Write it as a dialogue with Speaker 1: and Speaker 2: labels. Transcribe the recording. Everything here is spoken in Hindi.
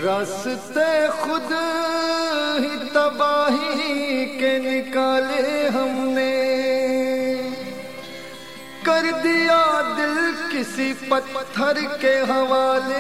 Speaker 1: रास्ते खुद ही तबाही के निकाले हमने, कर दिया दिल किसी पत्थर के हवाले।